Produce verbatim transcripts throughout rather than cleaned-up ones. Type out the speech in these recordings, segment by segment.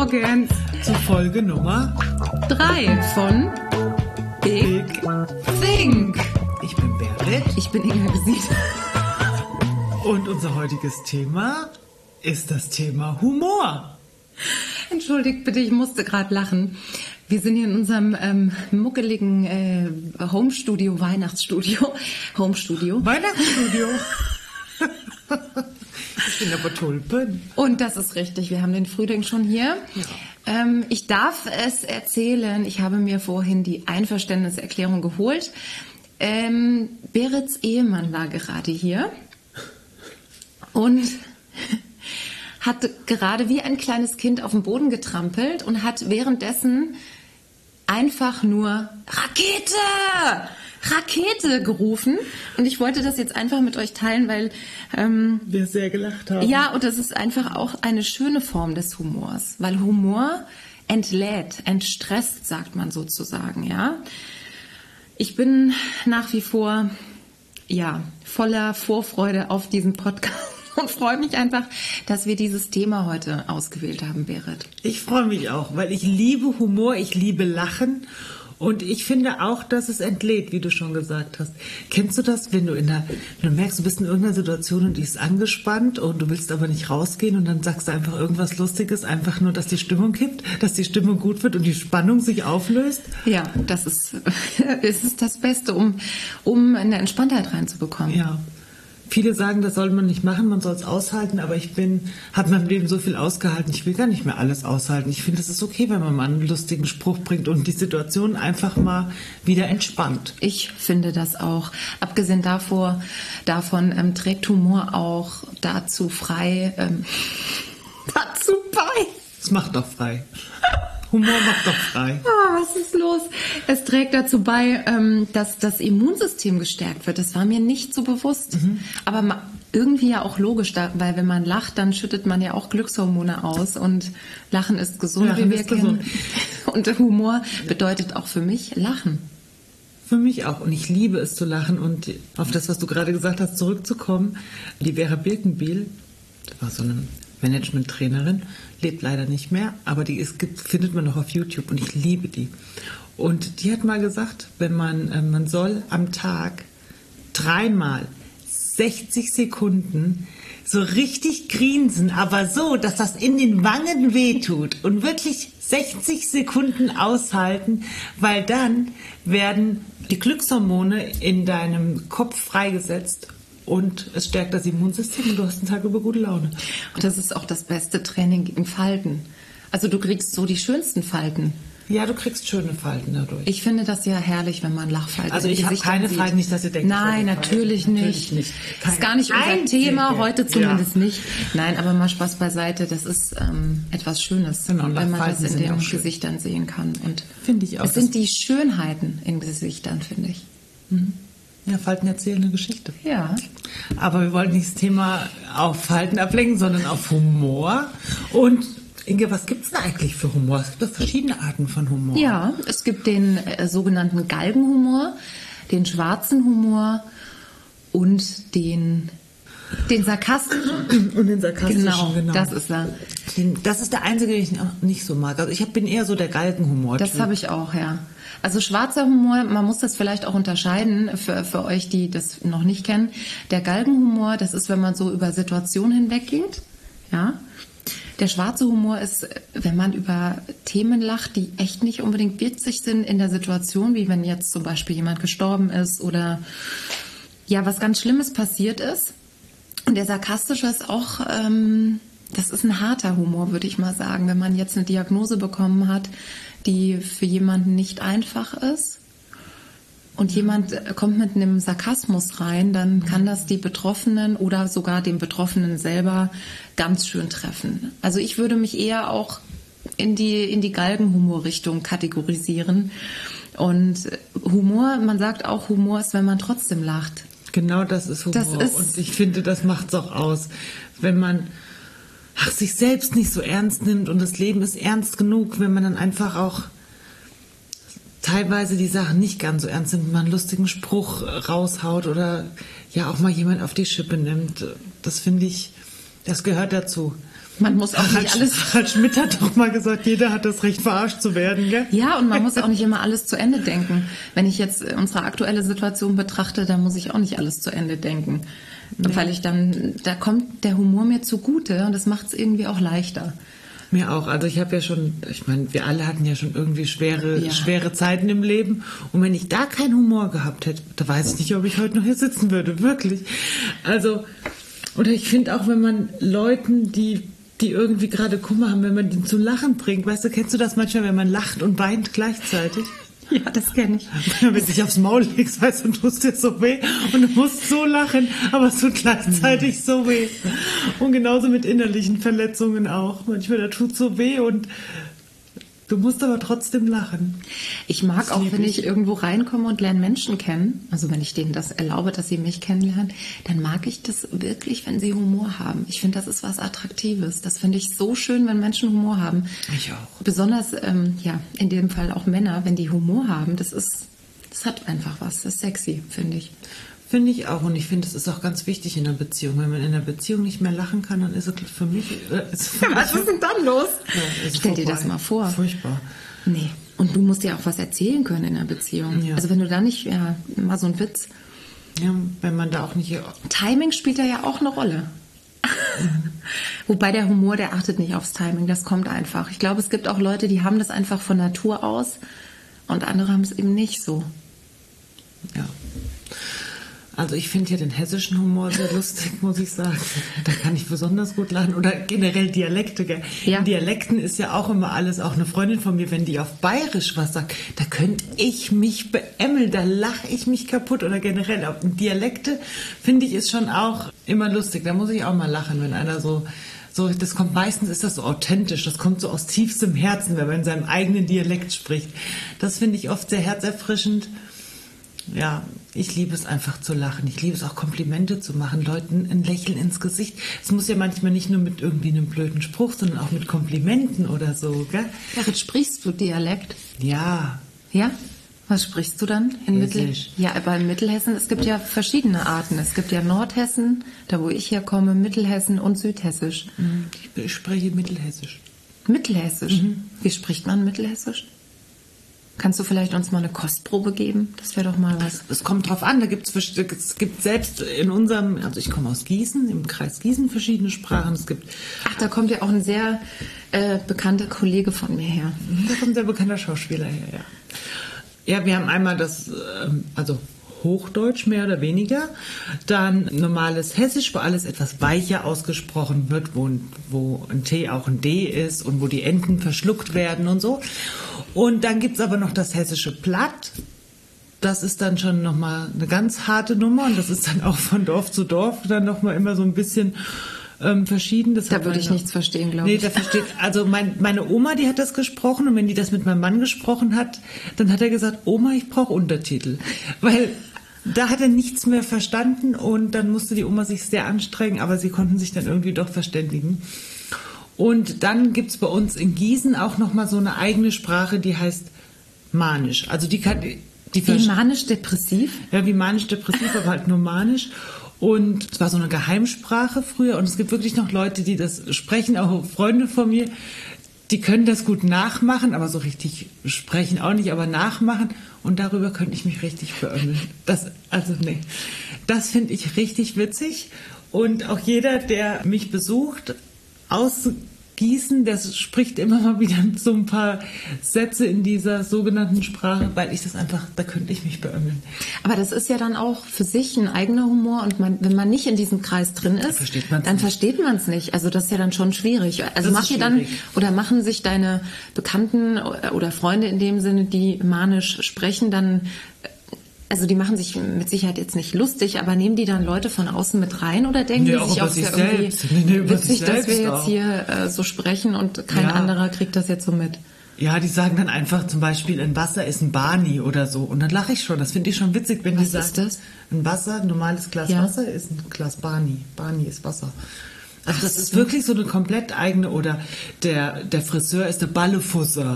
Morgen zur Folge Nummer drei von Big, Big Think. Ich bin Berit. Ich bin Inga Besied. Und unser heutiges Thema ist das Thema Humor. Entschuldigt bitte, ich musste gerade lachen. Wir sind hier in unserem ähm, muckeligen äh, Home-Studio, Weihnachtsstudio. Home-Studio. Weihnachtsstudio. Ich bin aber Tulpen. Und das ist richtig, wir haben den Frühling schon hier. Ja. Ähm, ich darf es erzählen, ich habe mir vorhin die Einverständniserklärung geholt. Ähm, Berits Ehemann war gerade hier und hat gerade wie ein kleines Kind auf den Boden getrampelt und hat währenddessen einfach nur Rakete! Rakete gerufen. Und ich wollte das jetzt einfach mit euch teilen, weil ähm, wir sehr gelacht haben. Ja, und das ist einfach auch eine schöne Form des Humors, weil Humor entlädt, entstresst, sagt man sozusagen, ja. Ich bin nach wie vor ja voller Vorfreude auf diesen Podcast und freue mich einfach, dass wir dieses Thema heute ausgewählt haben, Berit. Ich freue mich auch, weil ich liebe Humor, ich liebe Lachen. Und ich finde auch, dass es entlädt, wie du schon gesagt hast. Kennst du das, wenn du in der, wenn du merkst, du bist in irgendeiner Situation und die ist angespannt und du willst aber nicht rausgehen und dann sagst du einfach irgendwas Lustiges, einfach nur, dass die Stimmung kippt, dass die Stimmung gut wird und die Spannung sich auflöst? Ja, das ist, es ist das Beste, um, um eine Entspanntheit reinzubekommen. Ja. Viele sagen, das soll man nicht machen, man soll es aushalten, aber ich bin, habe in meinem Leben so viel ausgehalten, ich will gar nicht mehr alles aushalten. Ich finde, es ist okay, wenn man mal einen lustigen Spruch bringt und die Situation einfach mal wieder entspannt. Ich finde das auch. Abgesehen davor, davon ähm, trägt Humor auch dazu frei, ähm, dazu bei. Es macht doch frei. Humor macht doch frei. Ah, was ist los? Es trägt dazu bei, ähm, dass das Immunsystem gestärkt wird. Das war mir nicht so bewusst. Mhm. Aber ma- irgendwie ja auch logisch, da, weil wenn man lacht, dann schüttet man ja auch Glückshormone aus. Und Lachen ist gesund, Lachen wie wir ist kennen. gesund. Und Humor bedeutet auch für mich Lachen. Für mich auch. Und ich liebe es zu lachen. Und auf das, was du gerade gesagt hast, zurückzukommen. Die Vera Birkenbiel, das war so eine Management-Trainerin, lebt leider nicht mehr, aber die ist, findet man noch auf YouTube und ich liebe die. Und die hat mal gesagt, wenn man, äh, man soll am Tag dreimal sechzig Sekunden so richtig grinsen, aber so, dass das in den Wangen wehtut und wirklich sechzig Sekunden aushalten, weil dann werden die Glückshormone in deinem Kopf freigesetzt. Und es stärkt das Immunsystem und du hast einen Tag über gute Laune. Und das ist auch das beste Training gegen Falten. Also du kriegst so die schönsten Falten. Ja, du kriegst schöne Falten dadurch. Ich finde das ja herrlich, wenn man Lachfalten Also ich habe keine sieht. Falten, nicht, dass ihr denkt. Nein, natürlich nicht. natürlich nicht. Das ist gar nicht unser einzige. Thema, heute zumindest Ja. nicht. Nein, aber mal Spaß beiseite, das ist ähm, etwas Schönes, genau, wenn man das Lachfalten in sind den auch schön. Gesichtern sehen kann. Und finde ich auch. es sind die Schönheiten in Gesichtern, finde ich. Mhm. Ja, Falten erzählen eine Geschichte. Ja. Aber wir wollten nicht das Thema auf Falten ablenken, sondern auf Humor. Und Inge, was gibt es denn eigentlich für Humor? Es gibt doch verschiedene Arten von Humor. Ja, es gibt den äh, sogenannten Galgenhumor, den schwarzen Humor und den, den sarkastischen. Und den sarkastischen, genau, genau. Das ist er. Den, das ist der einzige, den ich nicht so mag. Also ich bin eher so der Galgenhumor. Das habe ich auch, ja. Also schwarzer Humor, man muss das vielleicht auch unterscheiden für, für euch, die das noch nicht kennen. Der Galgenhumor, das ist, wenn man so über Situationen hinweggeht. Ja. Der schwarze Humor ist, wenn man über Themen lacht, die echt nicht unbedingt witzig sind in der Situation, wie wenn jetzt zum Beispiel jemand gestorben ist oder ja, was ganz Schlimmes passiert ist. Und der sarkastische ist auch, ähm, das ist ein harter Humor, würde ich mal sagen, wenn man jetzt eine Diagnose bekommen hat, die für jemanden nicht einfach ist und jemand kommt mit einem Sarkasmus rein, dann kann das die Betroffenen oder sogar den Betroffenen selber ganz schön treffen. Also ich würde mich eher auch in die, in die Galgenhumor-Richtung kategorisieren. Und Humor, man sagt auch, Humor ist, wenn man trotzdem lacht. Genau, das ist Humor. Das ist und ich finde, das macht es auch aus. Wenn man ach, sich selbst nicht so ernst nimmt und das Leben ist ernst genug, wenn man dann einfach auch teilweise die Sachen nicht ganz so ernst nimmt, man einen lustigen Spruch raushaut oder ja auch mal jemand auf die Schippe nimmt. Das finde ich, das gehört dazu. Man muss auch nicht alles... Harald Schmidt hat doch mal gesagt, jeder hat das Recht, verarscht zu werden, gell? Ja, und man muss auch nicht immer alles zu Ende denken. Wenn ich jetzt unsere aktuelle Situation betrachte, dann muss ich auch nicht alles zu Ende denken. Ja. Weil ich dann, da kommt der Humor mir zugute und das macht es irgendwie auch leichter. Mir auch. Also ich habe ja schon, ich meine, wir alle hatten ja schon irgendwie schwere, ja. schwere Zeiten im Leben. Und wenn ich da keinen Humor gehabt hätte, da weiß ich nicht, ob ich heute noch hier sitzen würde, wirklich. Also, oder ich finde auch, wenn man Leuten, die die irgendwie gerade Kummer haben, wenn man den zum Lachen bringt. Weißt du, kennst du das manchmal, wenn man lacht und weint gleichzeitig? Ja, das kenne ich. Wenn du dich aufs Maul legst, weißt du, und tust dir so weh und du musst so lachen, aber es tut gleichzeitig so weh. Und genauso mit innerlichen Verletzungen auch. Manchmal, da tut so weh und du musst aber trotzdem lachen. Ich mag auch, wenn ich irgendwo reinkomme und lerne Menschen kennen, also wenn ich denen das erlaube, dass sie mich kennenlernen, dann mag ich das wirklich, wenn sie Humor haben. Ich finde, das ist was Attraktives. Das finde ich so schön, wenn Menschen Humor haben. Ich auch. Besonders, ähm, ja, in dem Fall auch Männer, wenn die Humor haben, das ist, das hat einfach was. Das ist sexy, finde ich. Finde ich auch. Und ich finde, es ist auch ganz wichtig in einer Beziehung. Wenn man in einer Beziehung nicht mehr lachen kann, dann ist es für mich... Äh, ist für Was mich, ist denn dann los? Ja, Stell vorbei. dir das mal vor. Furchtbar. Nee. Und du musst dir auch was erzählen können in einer Beziehung. Ja. Also wenn du da nicht... Ja, mal so ein Witz. Ja, wenn man da auch nicht... Timing spielt da ja auch eine Rolle. Mhm. Wobei der Humor, der achtet nicht aufs Timing. Das kommt einfach. Ich glaube, es gibt auch Leute, die haben das einfach von Natur aus und andere haben es eben nicht so. Ja. Also ich finde ja den hessischen Humor sehr lustig, muss ich sagen. Da kann ich besonders gut lachen. Oder generell Dialekte. Gell? Ja. In Dialekten ist ja auch immer alles, auch eine Freundin von mir, wenn die auf Bayerisch was sagt, da könnte ich mich beämmeln, da lache ich mich kaputt. Oder generell auf Dialekte, finde ich, ist schon auch immer lustig. Da muss ich auch mal lachen, wenn einer so... So, das kommt meistens, ist das so authentisch, das kommt so aus tiefstem Herzen, wenn man in seinem eigenen Dialekt spricht. Das finde ich oft sehr herzerfrischend. Ja, ich liebe es einfach zu lachen. Ich liebe es auch, Komplimente zu machen, Leuten ein Lächeln ins Gesicht. Es muss ja manchmal nicht nur mit irgendwie einem blöden Spruch, sondern auch mit Komplimenten oder so, gell? Ja, jetzt sprichst du Dialekt? Ja. Ja? Was sprichst du dann in Mittel? Ja, aber in Mittelhessen, es gibt ja verschiedene Arten. Es gibt ja Nordhessen, da wo ich herkomme, Mittelhessen und Südhessisch. Ich spreche Mittelhessisch. Mittelhessisch? Mhm. Wie spricht man Mittelhessisch? Kannst du vielleicht uns mal eine Kostprobe geben? Das wäre doch mal was. Es kommt drauf an, da gibt's, es gibt selbst in unserem, also ich komme aus Gießen, im Kreis Gießen verschiedene Sprachen. Es gibt. Ach, da kommt ja auch ein sehr äh, bekannter Kollege von mir her. Da kommt ein sehr bekannter Schauspieler her, ja. Ja, wir haben einmal das, also Hochdeutsch mehr oder weniger, dann normales Hessisch, wo alles etwas weicher ausgesprochen wird, wo, wo ein T auch ein D ist und wo die Enden verschluckt werden und so. Und dann gibt es aber noch das hessische Platt. Das ist dann schon nochmal eine ganz harte Nummer und das ist dann auch von Dorf zu Dorf dann nochmal immer so ein bisschen... Ähm, verschieden. Das da würde ich nichts verstehen, glaube nee, ich. Da versteht, also mein, meine Oma, die hat das gesprochen und wenn die das mit meinem Mann gesprochen hat, dann hat er gesagt, Oma, ich brauche Untertitel. Weil da hat er nichts mehr verstanden und dann musste die Oma sich sehr anstrengen, aber sie konnten sich dann irgendwie doch verständigen. Und dann gibt es bei uns in Gießen auch nochmal so eine eigene Sprache, die heißt Manisch. Also die kann... Die wie manisch-depressiv? Ja, wie manisch-depressiv, aber halt nur manisch. Und es war so eine Geheimsprache früher und es gibt wirklich noch Leute, die das sprechen, auch Freunde von mir, die können das gut nachmachen, aber so richtig sprechen auch nicht, aber nachmachen und darüber könnte ich mich richtig beömmeln. Das, also nee, das finde ich richtig witzig und auch jeder, der mich besucht, aus Gießen, das spricht immer mal wieder so ein paar Sätze in dieser sogenannten Sprache, weil ich das einfach, da könnte ich mich beömmeln. Aber das ist ja dann auch für sich ein eigener Humor und man, wenn man nicht in diesem Kreis drin ist, versteht dann nicht. versteht man es nicht. Also das ist ja dann schon schwierig. Also das macht ihr dann, oder machen sich deine Bekannten oder Freunde in dem Sinne, die manisch sprechen, dann... Also die machen sich mit Sicherheit jetzt nicht lustig, aber nehmen die dann Leute von außen mit rein oder denken nee, die sich auch, sich ja irgendwie nee, nee, witzig, dass wir jetzt auch. hier äh, so sprechen und kein ja. anderer kriegt das jetzt so mit? Ja, die sagen dann einfach zum Beispiel, ein Wasser ist ein Barney oder so. Und dann lache ich schon. Das finde ich schon witzig, wenn Was die sagen. ist das? Ein Wasser, ein normales Glas ja. Wasser ist ein Glas Barney. Barney ist Wasser. Also das ist wirklich so eine komplett eigene, oder der, der Friseur ist der Ballefusser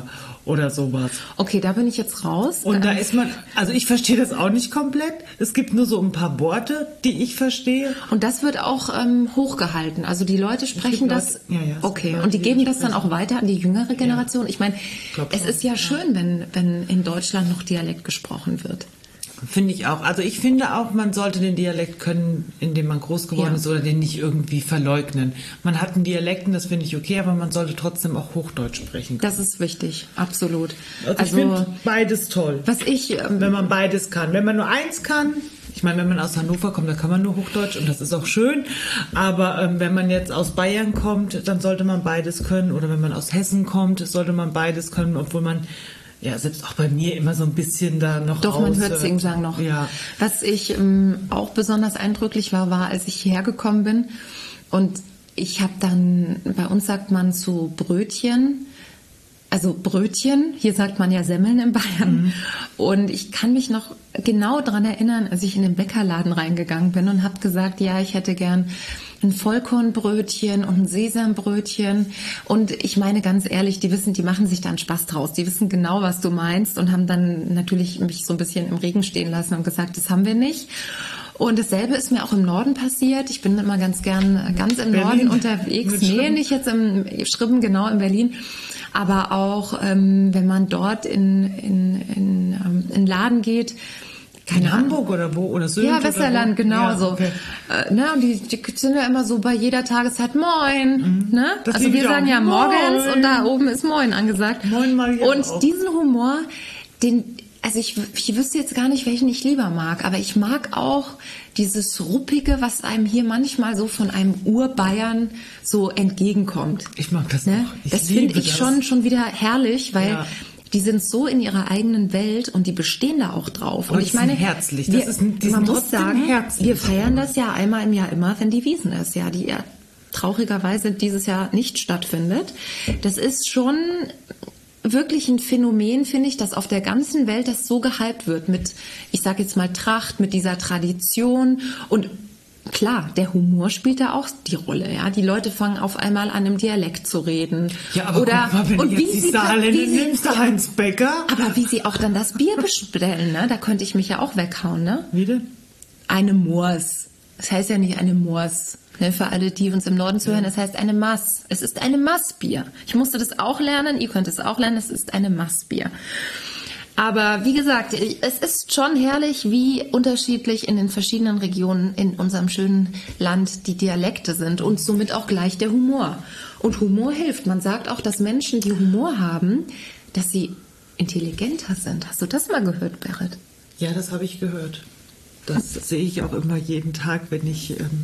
oder sowas. Okay, da bin ich jetzt raus. Und da Ähm, ist man, also ich verstehe das auch nicht komplett. Es gibt nur so ein paar Worte, die ich verstehe. Und das wird auch ähm, hochgehalten. Also die Leute sprechen Leute- das. ja, ja, es okay. gibt Leute, Und die die geben das das dann auch weiter an die jüngere Generation. Ich meine, glaub es schon, ist ja, schön, wenn, wenn in Deutschland noch Dialekt gesprochen wird. Finde ich auch. Also ich finde auch, man sollte den Dialekt können, in dem man groß geworden Ja. ist, oder den nicht irgendwie verleugnen. Man hat einen Dialekten, das finde ich okay, aber man sollte trotzdem auch Hochdeutsch sprechen. Das ist wichtig, absolut. Also, ich finde beides toll. was ich, ähm, Wenn man beides kann. Wenn man nur eins kann, ich meine, wenn man aus Hannover kommt, dann kann man nur Hochdeutsch und das ist auch schön. Aber ähm, wenn man jetzt aus Bayern kommt, dann sollte man beides können. Oder wenn man aus Hessen kommt, sollte man beides können, obwohl man, ja, selbst auch bei mir immer so ein bisschen da noch Doch, man raus, hört äh, Sing-Sang noch. Ja. Was ich ähm, auch besonders eindrücklich war, war, als ich hierher gekommen bin und ich habe dann, bei uns sagt man zu Brötchen, also Brötchen, hier sagt man ja Semmeln in Bayern. Mhm. Und ich kann mich noch genau daran erinnern, als ich in den Bäckerladen reingegangen bin und habe gesagt, ja, ich hätte gern ein Vollkornbrötchen und ein Sesambrötchen. Und ich meine ganz ehrlich, die wissen, die machen sich da einen Spaß draus. Die wissen genau, was du meinst und haben dann natürlich mich so ein bisschen im Regen stehen lassen und gesagt, das haben wir nicht. Und dasselbe ist mir auch im Norden passiert. Ich bin immer ganz gern ganz im Berlin. Norden unterwegs. Mit Nee, Schribben. nicht jetzt im Schribben, genau in Berlin. Aber auch, ähm, wenn man dort in, in, in, ähm, in Laden geht, keine In Hamburg oder wo? Oder Sylt ja, oder Westerland, wo? genau Ja, so. okay. Äh, ne, und die, die sind ja immer so bei jeder Tageszeit Moin. Ne? Das Also lieb wir ich sagen auch. ja morgens Moin. und da oben ist Moin angesagt. Moin mag ich und auch. diesen Humor, den, also ich, ich wüsste jetzt gar nicht, welchen ich lieber mag, aber ich mag auch dieses Ruppige, was einem hier manchmal so von einem Urbayern so entgegenkommt. Ich mag das Ne? auch. Ich das liebe finde ich das. schon, schon wieder herrlich, weil Ja. die sind so in ihrer eigenen Welt und die bestehen da auch drauf. Und Und ich die sind meine, herzlich. Das wir, ist ein- die man sind muss trotzdem sagen, herzlich. wir feiern das ja einmal im Jahr immer, wenn die Wiesn ist, ja, die ja traurigerweise dieses Jahr nicht stattfindet. Das ist schon wirklich ein Phänomen, finde ich, dass auf der ganzen Welt das so gehypt wird mit, ich sage jetzt mal Tracht, mit dieser Tradition und klar, der Humor spielt da auch die Rolle. Ja, die Leute fangen auf einmal an, im Dialekt zu reden. Ja, aber Oder, guck mal, wenn und du wie jetzt die sie- Saarländer wie sie- nimmst, der Heinz Becker. aber wie sie auch dann das Bier bestellen, ne? Da könnte ich mich ja auch weghauen, ne? Wie denn? Eine Moors. Das heißt ja nicht eine Moors. Ne, für alle, die uns im Norden zuhören, das heißt eine Mass. Es ist eine Massbier. Ich musste das auch lernen, ihr könnt es auch lernen, es ist eine Massbier. Aber wie gesagt, es ist schon herrlich, wie unterschiedlich in den verschiedenen Regionen in unserem schönen Land die Dialekte sind und somit auch gleich der Humor. Und Humor hilft. Man sagt auch, dass Menschen, die Humor haben, dass sie intelligenter sind. Hast du das mal gehört, Berit? Ja, das habe ich gehört. Das sehe ich auch immer jeden Tag, wenn ich... Ähm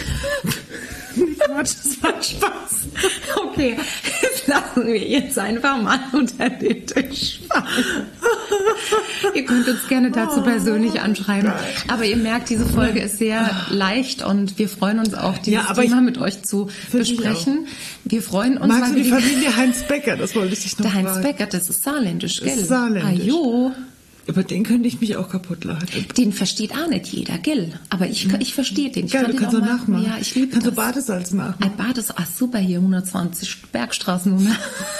Quatsch, das war Spaß. Okay, das lassen wir jetzt einfach mal unter den Tisch fallen. Ihr könnt uns gerne dazu persönlich anschreiben. Aber ihr merkt, diese Folge ist sehr leicht und wir freuen uns auch, dieses Ja, aber Thema ich- mit euch zu Finde ich besprechen. Wir freuen uns, Magst weil du wir die Familie Heinz Becker? Das wollte ich dich noch der Heinz fragen. Becker, das ist saarländisch, gell? Ist saarländisch. Ah, jo. Über den könnte ich mich auch kaputt lachen. Den versteht auch nicht jeder, gell? Aber ich, ich verstehe den. Ich Geil, kann du den kannst auch du mal- nachmachen. Ja, ich liebe Kannst du das. Badesalz nachmachen? Ein Bad ist, ach super, hier hundertzwanzig Bergstraßennummer.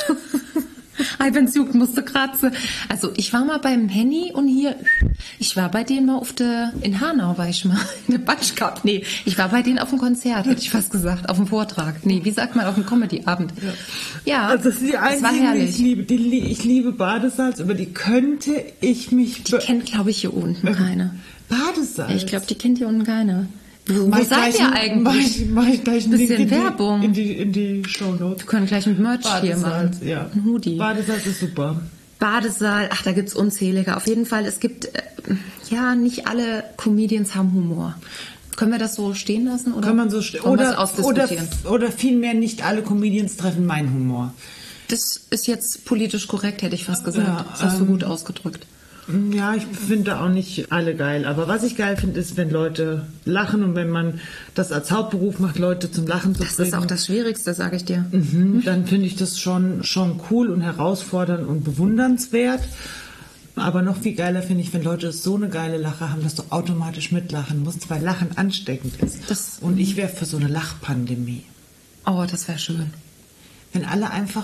Ei, wenn's juckt, musste kratzen. Also ich war mal beim Henny und hier, ich war bei denen mal auf der, in Hanau war ich mal, in der Batsch Cup. Nee, ich war bei denen auf dem Konzert, hätte ich fast gesagt, auf dem Vortrag. Nee, wie sagt man, auf dem Comedy-Abend. Ja, Also das sind die das war einzigen, die herrlich. ich liebe. Die, li- ich liebe Badesalz, über die könnte ich mich... Die kennt, glaube ich, hier unten keine. Badesalz? Ich glaube, die kennt hier unten keine. Wo, Mach wo ich seid gleich ihr ein- eigentlich? Mach ich, mach ich gleich einen Bisschen Link in Werbung. Die, in die, in die Shownotes. Wir können gleich mit Merch hier machen. Badesalz, ja. Ein Hoodie. Badesalz ist super. Badesaal, ach, da gibt's unzählige. Auf jeden Fall, es gibt, äh, ja, nicht alle Comedians haben Humor. Können wir das so stehen lassen? Oder Kann man so stehen. wollen wir es Oder, oder, ausdiskutieren? oder vielmehr, nicht alle Comedians treffen meinen Humor. Das ist jetzt politisch korrekt, hätte ich fast gesagt. Ja, das hast du ähm, gut ausgedrückt. Ja, ich finde auch nicht alle geil. Aber was ich geil finde, ist, wenn Leute lachen und wenn man das als Hauptberuf macht, Leute zum Lachen zu Das bringen. ist auch das Schwierigste, sage ich dir. Mhm, dann finde ich das schon, schon cool und herausfordernd und bewundernswert. Aber noch viel geiler finde ich, wenn Leute so eine geile Lache haben, dass du automatisch mitlachen musst, weil Lachen ansteckend ist. Das- und ich wäre für so eine Lachpandemie. Oh, das wäre schön. Wenn alle einfach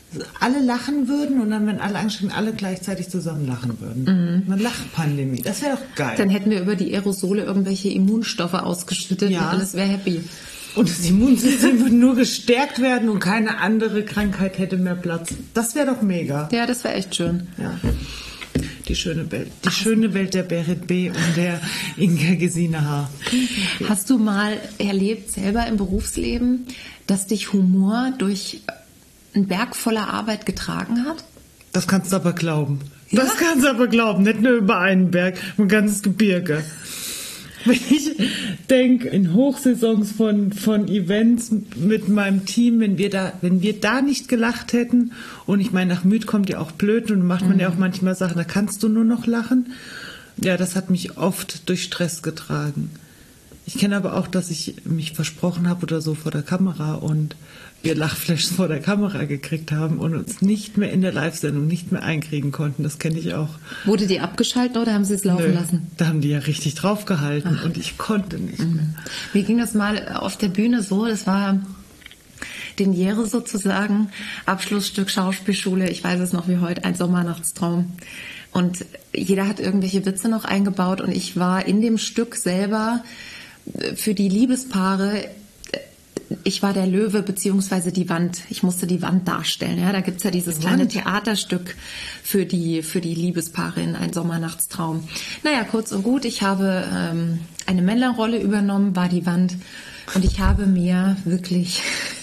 alle lachen würden und dann, wenn alle anstehen, alle gleichzeitig zusammen lachen würden. Mhm. Eine Lachpandemie, das wäre doch geil. Dann hätten wir über die Aerosole irgendwelche Immunstoffe ausgeschüttet Ja. und alles wäre happy. Und das Immunsystem würde nur gestärkt werden und keine andere Krankheit hätte mehr Platz. Das wäre doch mega. Ja, das wäre echt schön. Ja. Die schöne Welt. Die schöne Welt der Berit B. und der Inga Gesine H. Hast du mal erlebt, selber im Berufsleben, dass dich Humor durch einen Berg voller Arbeit getragen hat? Das kannst du aber glauben. Ja? Das kannst du aber glauben. Nicht nur über einen Berg, ein ganzes Gebirge. Wenn ich denke, in Hochsaisons von, von Events mit meinem Team, wenn wir da, wenn wir da nicht gelacht hätten, und ich meine, nach Müd kommt ja auch blöd und macht man mhm. ja auch manchmal Sachen, da kannst du nur noch lachen. Ja, das hat mich oft durch Stress getragen. Ich kenne aber auch, dass ich mich versprochen habe oder so vor der Kamera und wir Lachflashes vor der Kamera gekriegt haben und uns nicht mehr in der Live-Sendung nicht mehr einkriegen konnten. Das kenne ich auch. Wurde die abgeschaltet oder haben sie es laufen Nö, lassen? Da haben die ja richtig draufgehalten Ach. und ich konnte nicht mhm. mehr. Mir ging das mal auf der Bühne so, das war Deniere sozusagen, Abschlussstück Schauspielschule, ich weiß es noch wie heute, ein Sommernachtstraum. Und jeder hat irgendwelche Witze noch eingebaut und ich war in dem Stück selber für die Liebespaare, ich war der Löwe beziehungsweise die Wand. Ich musste die Wand darstellen. Ja, da gibt's ja dieses kleine Theaterstück für die für die Liebespaare in Ein Sommernachtstraum. Naja, kurz und gut, ich habe ähm, eine Männerrolle übernommen, war die Wand und ich habe mir wirklich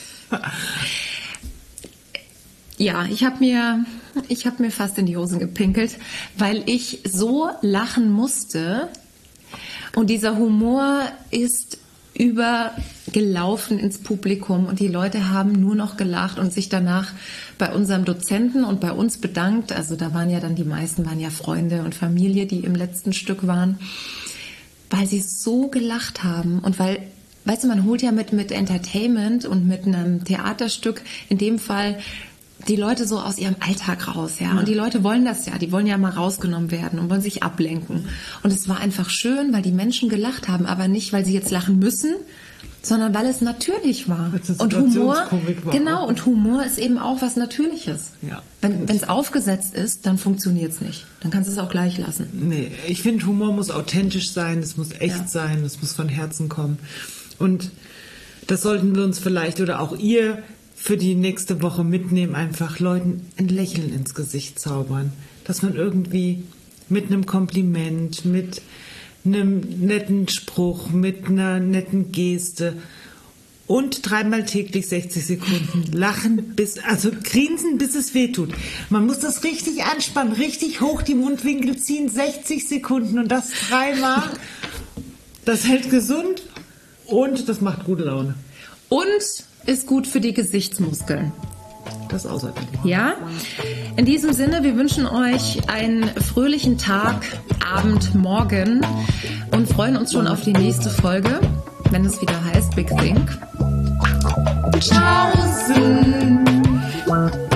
ja, ich habe mir ich habe mir fast in die Hosen gepinkelt, weil ich so lachen musste und dieser Humor ist übergelaufen ins Publikum und die Leute haben nur noch gelacht und sich danach bei unserem Dozenten und bei uns bedankt. Also da waren ja dann die meisten, waren ja Freunde und Familie, die im letzten Stück waren, weil sie so gelacht haben und weil, weißt du, man holt ja mit, mit Entertainment und mit einem Theaterstück in dem Fall die Leute so aus ihrem Alltag raus, ja. Und die Leute wollen das ja, die wollen ja mal rausgenommen werden und wollen sich ablenken. Und es war einfach schön, weil die Menschen gelacht haben, aber nicht, weil sie jetzt lachen müssen, sondern weil es natürlich war. Und Humor, war genau, auch. Und Humor ist eben auch was Natürliches. Ja. Wenn es aufgesetzt ist, dann funktioniert es nicht. Dann kannst du es auch gleich lassen. Nee, ich finde, Humor muss authentisch sein, es muss echt ja. sein, es muss von Herzen kommen. Und das sollten wir uns vielleicht, oder auch ihr, für die nächste Woche mitnehmen, einfach Leuten ein Lächeln ins Gesicht zaubern. Dass man irgendwie mit einem Kompliment, mit einem netten Spruch, mit einer netten Geste und dreimal täglich sechzig Sekunden lachen, bis, also grinsen, bis es wehtut. Man muss das richtig anspannen, richtig hoch die Mundwinkel ziehen, sechzig Sekunden und das dreimal. Das hält gesund und das macht gute Laune. Und ist gut für die Gesichtsmuskeln. Das außerdem. Ja, in diesem Sinne, wir wünschen euch einen fröhlichen Tag, Abend, Morgen und freuen uns schon auf die nächste Folge, wenn es wieder heißt Big Think. Tschaußen!